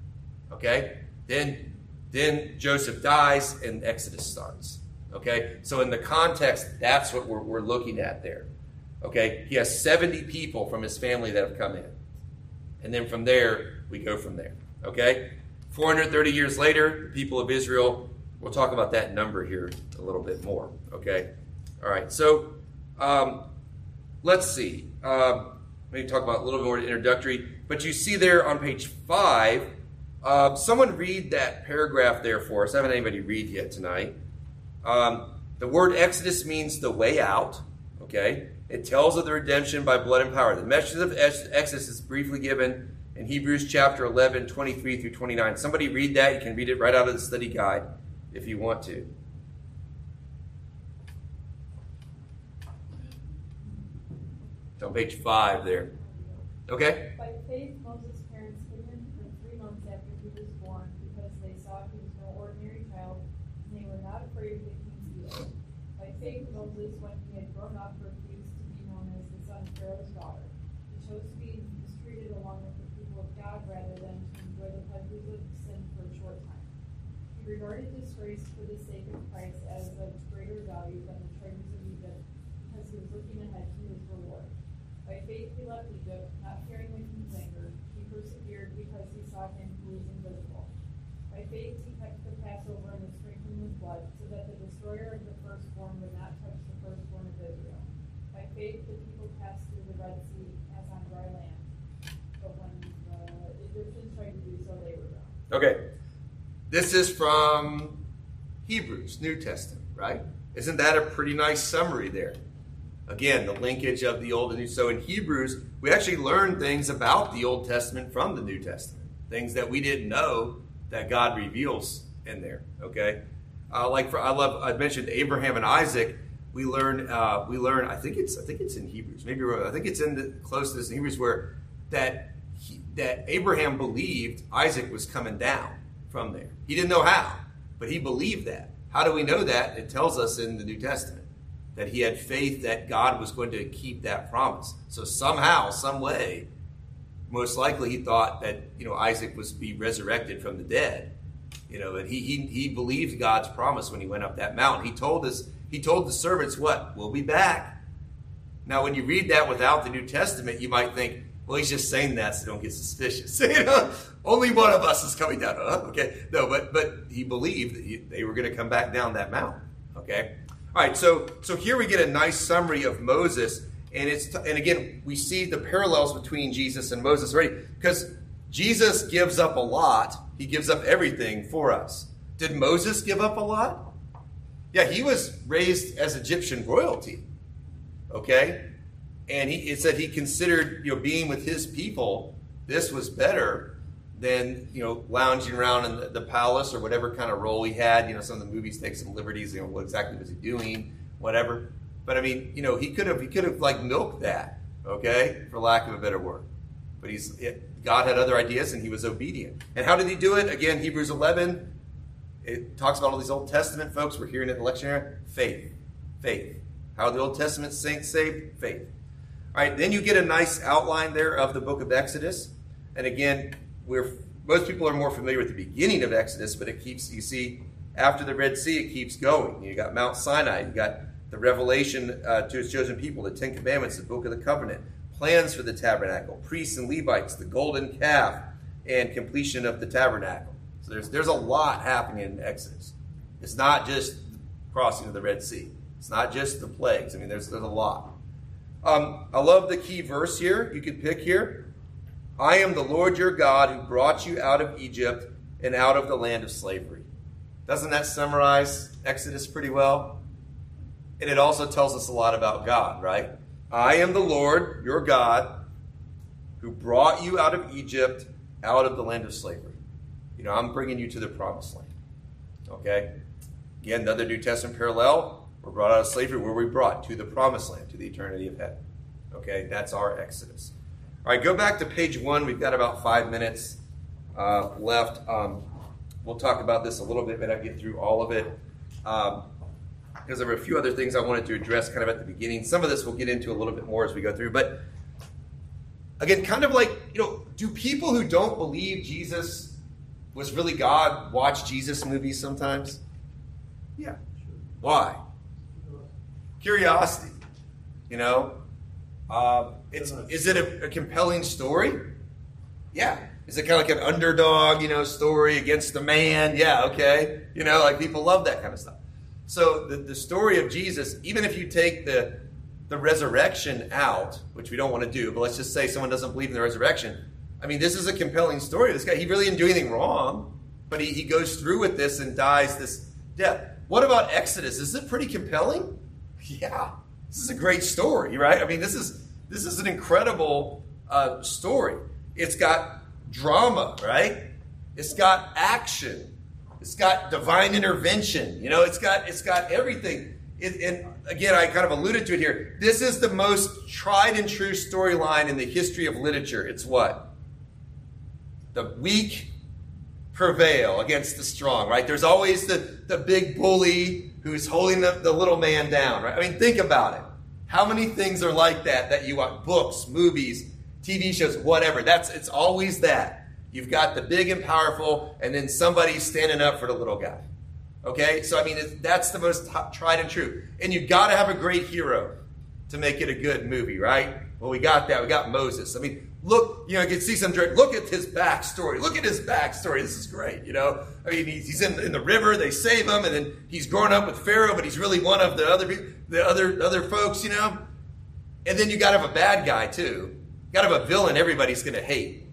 Okay? Then, then Joseph dies and Exodus starts. Okay? So in the context, that's what we're, we're looking at there. Okay? He has seventy people from his family that have come in. And then from there, we go from there. Okay? four hundred thirty years later, the people of Israel, we'll talk about that number here a little bit more. Okay? All right. So, um, let's see. Um, maybe talk about a little bit more introductory. But you see there on page five, uh, someone read that paragraph there for us. I haven't had anybody read yet tonight. Um, the word Exodus means the way out. Okay? It tells of the redemption by blood and power. The message of Exodus is briefly given in Hebrews chapter eleven, twenty-three through twenty-nine. Somebody read that. You can read it right out of the study guide if you want to. It's on page five there. Okay? By faith, Moses' parents hid him for three months after he was born because they saw he was no ordinary child, and they were not afraid of the king's evil. By faith, Moses, when he had grown up, refused to be known as the son of Pharaoh's daughter. He chose to be mistreated along with the people of God rather than to enjoy the pleasures of sin for a short time. He regarded disgrace for the sake of Christ as of greater value than the treasures of Egypt, because he was looking ahead to his reward. By faith he left Egypt, not fearing the king's anger. He persevered because he saw him who was invisible. By faith he kept the Passover and was sprinkled with blood, so that the destroyer of the firstborn would not touch the firstborn of Israel. By faith the people passed through the Red Sea as on dry land. But when the Egyptians tried to do so, they were drowned. Okay. This is from Hebrews, New Testament, right? Isn't that a pretty nice summary there? Again, the linkage of the Old and New. So in Hebrews, we actually learn things about the Old Testament from the New Testament. Things that we didn't know that God reveals in there, okay? Uh, like for, I love, I mentioned Abraham and Isaac. We learn, uh, we learn, I think it's, I think it's in Hebrews. Maybe I think it's in the closest in Hebrews where that, he, that Abraham believed Isaac was coming down from there. He didn't know how, but he believed that. How do we know that? It tells us in the New Testament that he had faith that God was going to keep that promise. So somehow, some way, most likely he thought that, you know, Isaac was be resurrected from the dead. You know, and he he he believed God's promise when he went up that mountain. He told us, he told the servants what? We'll be back. Now, when you read that without the New Testament, you might think, well, he's just saying that so don't get suspicious. You know, only one of us is coming down. Huh? Okay, no, but but he believed that he, they were going to come back down that mountain. Okay. All right, so so here we get a nice summary of Moses, and it's and again we see the parallels between Jesus and Moses already, because Jesus gives up a lot. He gives up everything for us. Did Moses give up a lot? Yeah, he was raised as Egyptian royalty. Okay, and he it said he considered, you know, being with his people, this was better than, you know, lounging around in the, the palace or whatever kind of role he had. You know, some of the movies take some liberties. You know, what exactly was he doing? Whatever. But I mean, you know, he could have he could have like milked that, okay, for lack of a better word. But he's it, God had other ideas, and he was obedient. And how did he do it? Again, Hebrews eleven. It talks about all these Old Testament folks. We're hearing it in the lectionary. Faith, faith. How are the Old Testament saints saved? Faith. All right. Then you get a nice outline there of the book of Exodus. And again, we're most people are more familiar with the beginning of Exodus, but it keeps, you see, after the Red Sea, it keeps going. You got Mount Sinai, you got the revelation uh, to his chosen people, the Ten Commandments, the Book of the Covenant, plans for the tabernacle, priests and Levites, the golden calf, and completion of the tabernacle. So there's there's a lot happening in Exodus. It's not just crossing of the Red Sea. It's not just the plagues. I mean, there's there's a lot. Um, I love the key verse here. You could pick here. I am the Lord your God who brought you out of Egypt and out of the land of slavery. Doesn't that summarize Exodus pretty well? And it also tells us a lot about God, right? I am the Lord your God who brought you out of Egypt, out of the land of slavery. You know, I'm bringing you to the promised land. Okay? Again, another New Testament parallel. We're brought out of slavery. Where were we brought? To the promised land, to the eternity of heaven. Okay? That's our Exodus. All right, go back to page one. We've got about five minutes uh, left. Um, we'll talk about this a little bit, but I'll get through all of it. Um, because there were a few other things I wanted to address kind of at the beginning. Some of this we'll get into a little bit more as we go through. But again, kind of like, you know, do people who don't believe Jesus was really God watch Jesus movies sometimes? Yeah. Why? Curiosity. You know? Uh, it's is it a, a compelling story? Yeah. Is it kind of like an underdog, you know, story against the man? Yeah, okay. You know, like people love that kind of stuff. So the, the story of Jesus, even if you take the the resurrection out, which we don't want to do, but let's just say someone doesn't believe in the resurrection. I mean, this is a compelling story. This guy, he really didn't do anything wrong, but he, he goes through with this and dies this death. What about Exodus? Is it pretty compelling? Yeah. This is a great story, right? I mean, this is this is an incredible uh, story. It's got drama, right? It's got action. It's got divine intervention. You know, it's got it's got everything. it, and again, I kind of alluded to it here. This is the most tried and true storyline in the history of literature. It's what? The weak prevail against the strong, right? There's always the, the big bully who's holding the, the little man down, right? I mean, think about it. How many things are like that that you want? Books, movies, T V shows, whatever. That's it's always that. You've got the big and powerful, and then somebody standing up for the little guy. Okay? So, I mean, it's, that's the most t- tried and true. And you've got to have a great hero to make it a good movie, right? Well, we got that. We got Moses. I mean, look, you know, you can see some direct, look at his backstory. Look at his backstory. This is great, you know. I mean, he's, he's in, in the river. They save him, and then he's growing up with Pharaoh, but he's really one of the other the other other folks, you know. And then you got to have a bad guy too. You got to have a villain everybody's going to hate.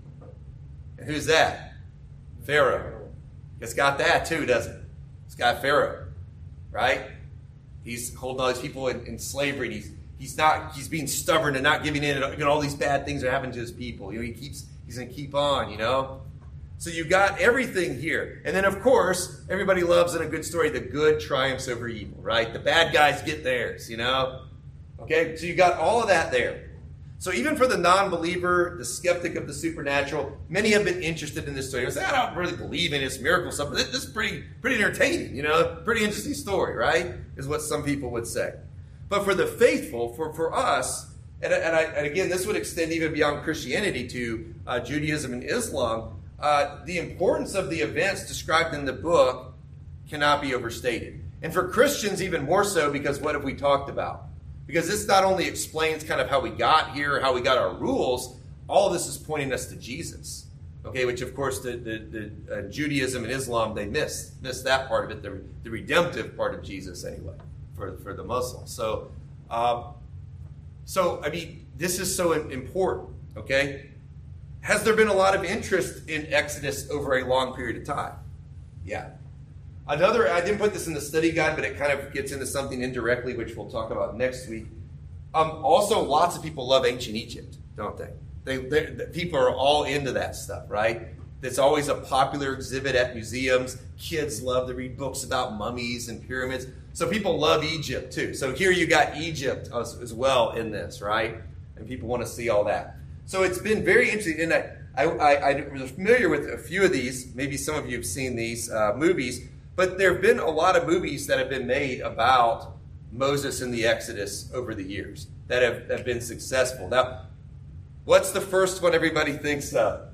And who's that? Pharaoh. It's got that too, doesn't it? It's got Pharaoh, right? He's holding all these people in, in slavery. And he's He's not. He's being stubborn and not giving in. And, you know, all these bad things are happening to his people. You know, he keeps. He's going to keep on. You know. So you got everything here, and then of course everybody loves in a good story the good triumphs over evil, right? The bad guys get theirs. You know. Okay. So you got all of that there. So even for the non-believer, the skeptic of the supernatural, many have been interested in this story. They say, I don't really believe in this miracle stuff, but this is pretty, pretty entertaining. You know, pretty interesting story, right? Is what some people would say. But for the faithful, for, for us, and, and, I, and again, this would extend even beyond Christianity to uh, Judaism and Islam, uh, the importance of the events described in the book cannot be overstated. And for Christians, even more so, because what have we talked about? Because this not only explains kind of how we got here, how we got our rules, all of this is pointing us to Jesus. Okay, which of course the, the, the uh, Judaism and Islam, they miss, miss that part of it, the, the redemptive part of Jesus anyway. For, for the Muslims. So, um, so I mean, this is so important, okay? Has there been a lot of interest in Exodus over a long period of time? Yeah. Another, I didn't put this in the study guide, but it kind of gets into something indirectly, which we'll talk about next week. Um, also, lots of people love ancient Egypt, don't they? They, they, they people are all into that stuff, right? It's always a popular exhibit at museums. Kids love to read books about mummies and pyramids. So people love Egypt too. So here you got Egypt as, as well in this, right? And people want to see all that. So it's been very interesting. And I, I, I, I was familiar with a few of these. Maybe some of you have seen these uh, movies. But there have been a lot of movies that have been made about Moses and the Exodus over the years that have, have been successful. Now, what's the first one everybody thinks of?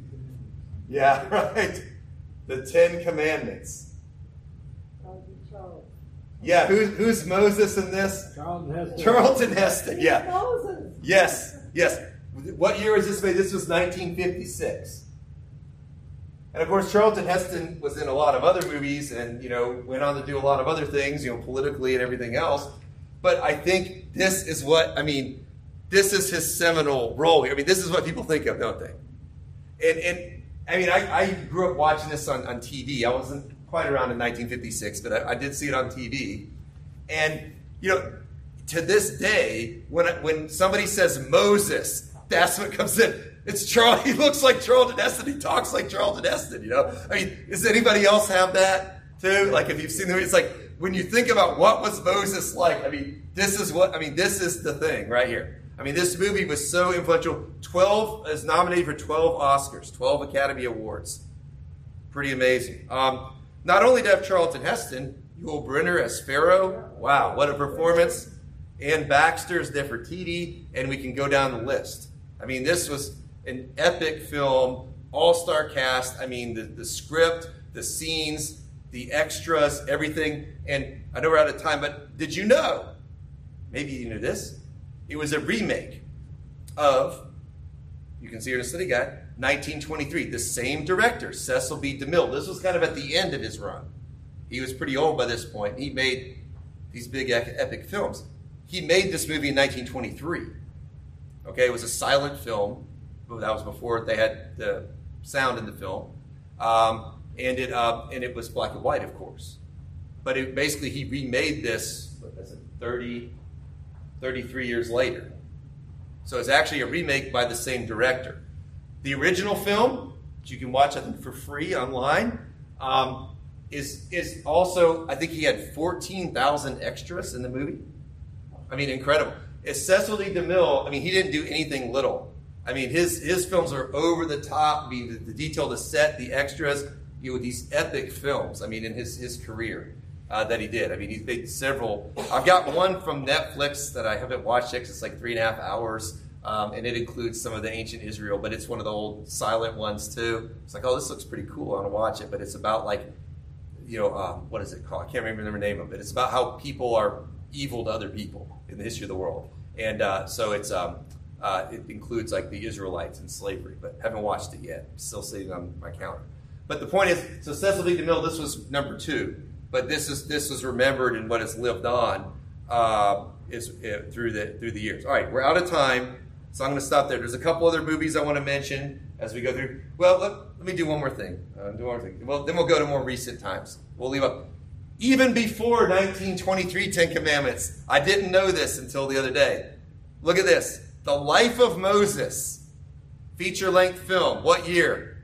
Yeah, right. The Ten Commandments. Yeah, who's, who's Moses in this? Charlton Heston. Charlton Heston, yeah. Moses. Yes, yes. What year was this made? This was nineteen fifty-six. And of course, Charlton Heston was in a lot of other movies and, you know, went on to do a lot of other things, you know, politically and everything else. But I think this is what, I mean, this is his seminal role here. I mean, this is what people think of, don't they? And, and I mean, I, I grew up watching this on, on T V. I wasn't quite around in nineteen fifty-six, but I, I did see it on T V. And, you know, to this day, when when somebody says Moses, that's what comes in. It's Charles. He looks like Charlton Heston. He talks like Charlton Heston, you know? I mean, does anybody else have that too? Like, if you've seen the movie, it's like, when you think about what was Moses like, I mean, this is what, I mean, this is the thing right here. I mean, this movie was so influential. twelve is nominated for twelve Oscars, twelve Academy Awards. Pretty amazing. Um, not only to have Charlton Heston, Yul Brynner as Pharaoh. Wow, what a performance. Ann Baxter as Nefertiti, and we can go down the list. I mean, this was an epic film, all-star cast. I mean, the, the script, the scenes, the extras, everything. And I know we're out of time, but did you know, maybe you knew this, it was a remake of, you can see here in the study guide, nineteen twenty-three. The same director, Cecil B. DeMille. This was kind of at the end of his run. He was pretty old by this point. He made these big epic films. He made this movie in nineteen twenty-three. Okay, it was a silent film. That was before they had the sound in the film. Um, and it uh, and it was black and white, of course. But it, basically, he remade this, what is it, thirty, thirty-three years later. So it's actually a remake by the same director. The original film, which you can watch, I think, for free online, um, is is also, I think he had fourteen thousand extras in the movie. I mean, incredible. It's Cecil B. DeMille. I mean, he didn't do anything little. I mean, his his films are over the top. I mean, the, the detail, the set, the extras, you know, these epic films. I mean, in his, his career uh, that he did. I mean, he's made several. I've got one from Netflix that I haven't watched yet 'cause it's like three and a half hours. Um, and it includes some of the ancient Israel, but it's one of the old silent ones too. It's like, oh, this looks pretty cool. I want to watch it. But it's about like, you know, um, what is it called? I can't remember the name of it. It's about how people are evil to other people in the history of the world. And uh, so it's um, uh, it includes like the Israelites and slavery, but haven't watched it yet. Still sitting on my counter. But the point is, so Cecil B. DeMille, this was number two, but this is this is remembered and what has lived on uh, is uh, through the through the years. All right, we're out of time. So I'm going to stop there. There's a couple other movies I want to mention as we go through. Well, let, let me do one more thing. Uh, do one more thing. Well, then we'll go to more recent times. We'll leave up. Even before nineteen twenty-three, Ten Commandments. I didn't know this until the other day. Look at this. The Life of Moses. Feature-length film. What year?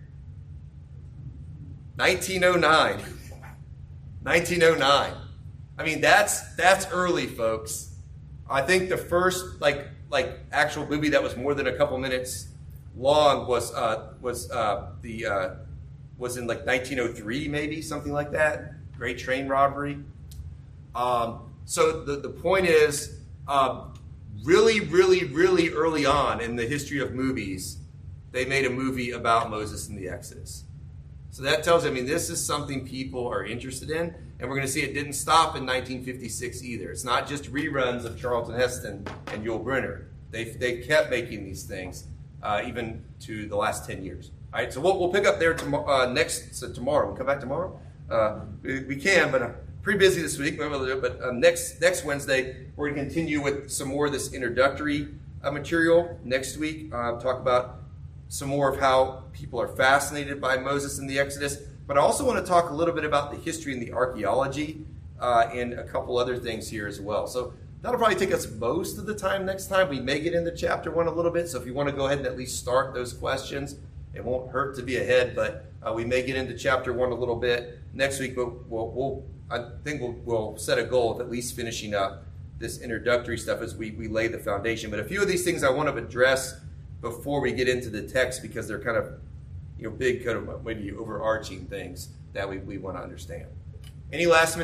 nineteen oh nine. nineteen oh nine. I mean, that's that's early, folks. I think the first, like, like actual movie that was more than a couple minutes long was uh, was uh, the uh, was in like nineteen oh three, maybe something like that. Great Train Robbery. Um, so the the point is, um, really, really, really early on in the history of movies, they made a movie about Moses and the Exodus. So that tells you, I mean, this is something people are interested in, and we're going to see it didn't stop in nineteen fifty-six either. It's not just reruns of Charlton Heston and Yul Brynner. They they kept making these things uh, even to the last ten years. All right, so we'll, we'll pick up there tomorrow. Uh, next so tomorrow, we'll come back tomorrow. Uh, we, we can, but I'm pretty busy this week. But um, next next Wednesday, we're going to continue with some more of this introductory uh, material. Next week, uh, talk about some more of how people are fascinated by Moses and the Exodus. But I also want to talk a little bit about the history and the archaeology uh, and a couple other things here as well. So that'll probably take us most of the time next time. We may get into chapter one a little bit. So if you want to go ahead and at least start those questions, it won't hurt to be ahead. But uh, we may get into chapter one a little bit next week. But we'll, we'll I think we'll, we'll set a goal of at least finishing up this introductory stuff as we, we lay the foundation. But a few of these things I want to address before we get into the text, because they're kind of, you know, big, kind of maybe overarching things that we, we want to understand. Any last minute